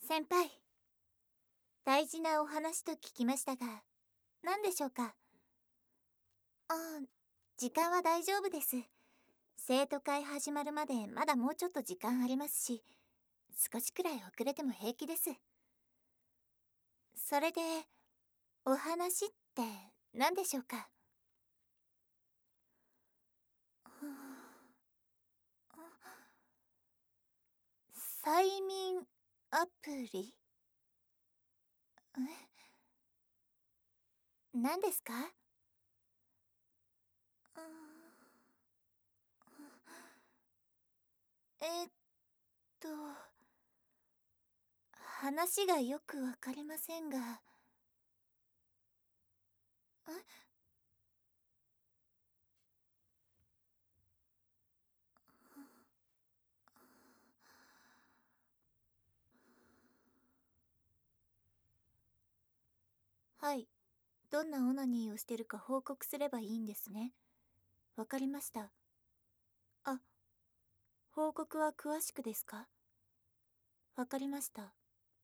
先輩、大事なお話と聞きましたが、何でしょうか？ああ、時間は大丈夫です。生徒会始まるまでまだもうちょっと時間ありますし、少しくらい遅れても平気です。それで、お話って何でしょうか？催眠アプリ？何ですか？うーんえーっと、話がよくわかりませんが、はい。どんなオナニーをしてるか報告すればいいんですね。わかりました。あ、報告は詳しくですか？わかりました。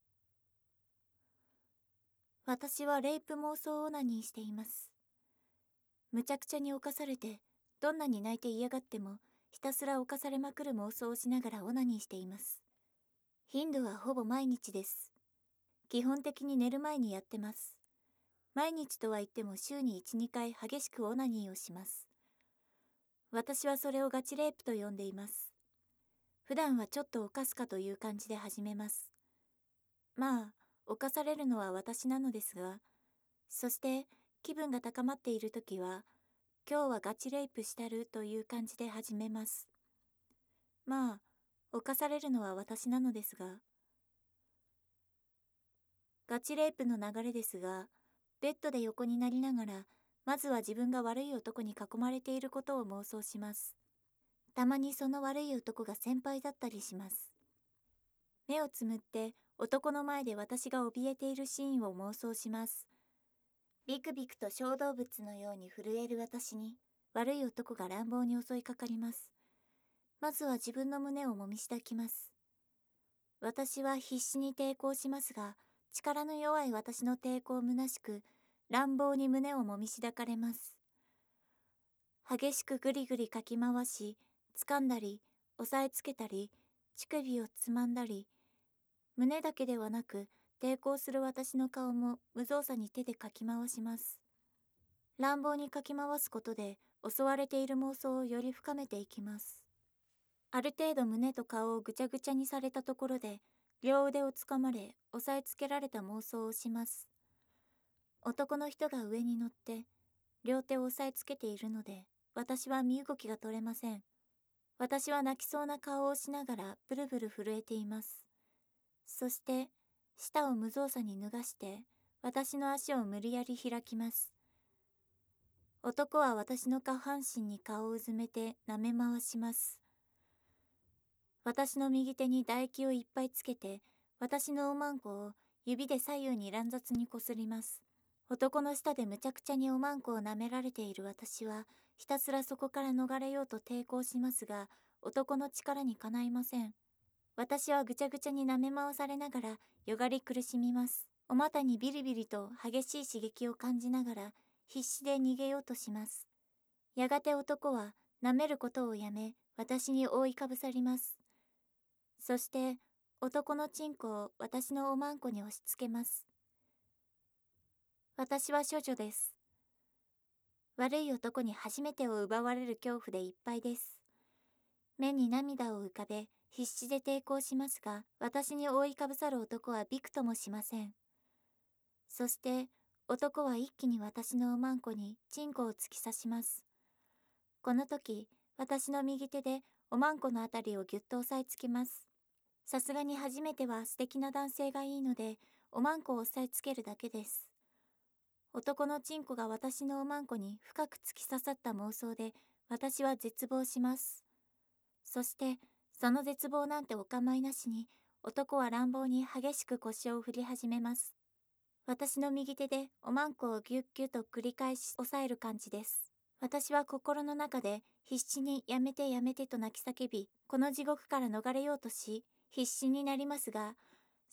私はレイプ妄想オナニーしています。むちゃくちゃに侵されて、どんなに泣いて嫌がっても、ひたすら侵されまくる妄想をしながらオナニーしています。頻度はほぼ毎日です。基本的に寝る前にやってます。毎日とは言っても週に1、2回激しくオナニーをします。私はそれをガチレイプと呼んでいます。普段はちょっと犯すかという感じで始めます。まあ、犯されるのは私なのですが、そして気分が高まっているときは、今日はガチレイプしたるという感じで始めます。まあ、犯されるのは私なのですが、ガチレイプの流れですが、ベッドで横になりながら、まずは自分が悪い男に囲まれていることを妄想します。たまにその悪い男が先輩だったりします。目をつむって男の前で私が怯えているシーンを妄想します。ビクビクと小動物のように震える私に悪い男が乱暴に襲いかかります。まずは自分の胸をもみしだきます。私は必死に抵抗しますが、力の弱い私の抵抗虚しく、乱暴に胸をもみしだかれます。激しくぐりぐりかき回し、掴んだり、押さえつけたり、乳首をつまんだり、胸だけではなく、抵抗する私の顔も無造作に手でかき回します。乱暴にかき回すことで、襲われている妄想をより深めていきます。ある程度胸と顔をぐちゃぐちゃにされたところで、両腕をつかまれ、押さえつけられた妄想をします。男の人が上に乗って、両手を押さえつけているので、私は身動きが取れません。私は泣きそうな顔をしながらブルブル震えています。そして、舌を無造作に脱がして、私の足を無理やり開きます。男は私の下半身に顔をうずめて舐め回します。私の右手に唾液をいっぱいつけて、私のおまんこを指で左右に乱雑にこすります。男の舌でむちゃくちゃにおまんこを舐められている私は、ひたすらそこから逃れようと抵抗しますが、男の力にかないません。私はぐちゃぐちゃに舐め回されながら、よがり苦しみます。お股にビリビリと激しい刺激を感じながら、必死で逃げようとします。やがて男は、舐めることをやめ、私に覆いかぶさります。そして、男のチンコを私のおまんこに押し付けます。私は処女です。悪い男に初めてを奪われる恐怖でいっぱいです。目に涙を浮かべ、必死で抵抗しますが、私に覆いかぶさる男はびくともしません。そして、男は一気に私のおまんこにチンコを突き刺します。この時、私の右手でおまんこのあたりをぎゅっと押さえつけます。さすがに初めては素敵な男性がいいので、おまんこを押さえつけるだけです。男のチンコが私のおまんこに深く突き刺さった妄想で、私は絶望します。そして、その絶望なんてお構いなしに、男は乱暴に激しく腰を振り始めます。私の右手でおまんこをぎゅっぎゅっと繰り返し押さえる感じです。私は心の中で必死にやめてやめてと泣き叫び、この地獄から逃れようとし、必死になりますが、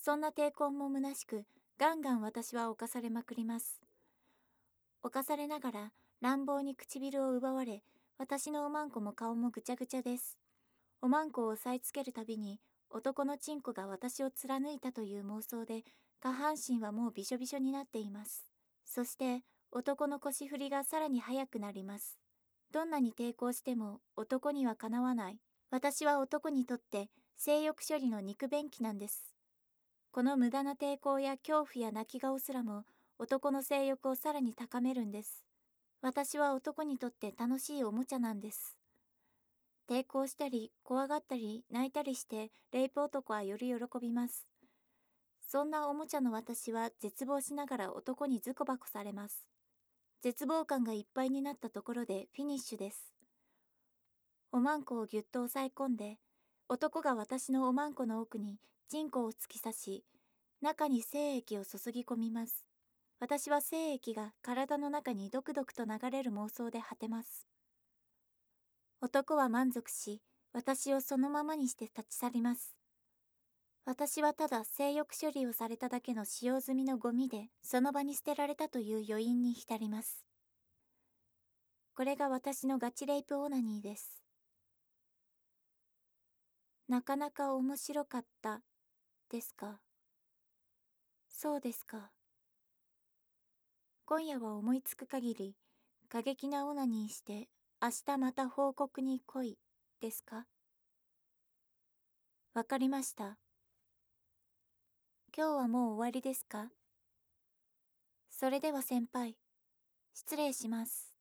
そんな抵抗も虚しく、ガンガン私は犯されまくります。犯されながら乱暴に唇を奪われ、私のおまんこも顔もぐちゃぐちゃです。おまんこを押さえつけるたびに、男のチンコが私を貫いたという妄想で、下半身はもうびしょびしょになっています。そして、男の腰振りがさらに速くなります。どんなに抵抗しても男にはかなわない。私は男にとって性欲処理の肉便器なんです。この無駄な抵抗や恐怖や泣き顔すらも男の性欲をさらに高めるんです。私は男にとって楽しいおもちゃなんです。抵抗したり怖がったり泣いたりしてレイプ男はより喜びます。そんなおもちゃの私は絶望しながら男にズコバコされます。絶望感がいっぱいになったところでフィニッシュです。おまんこをぎゅっと押さえ込んで、男が私のおまんこの奥にチンコを突き刺し、中に精液を注ぎ込みます。私は精液が体の中にドクドクと流れる妄想で果てます。男は満足し、私をそのままにして立ち去ります。私はただ性欲処理をされただけの使用済みのゴミで、その場に捨てられたという余韻に浸ります。これが私のガチレイプオナニーです。なかなか面白かったですか？そうですか。今夜は思いつく限り過激なオナニーして明日また報告に来いですか？わかりました。今日はもう終わりですか？それでは先輩、失礼します。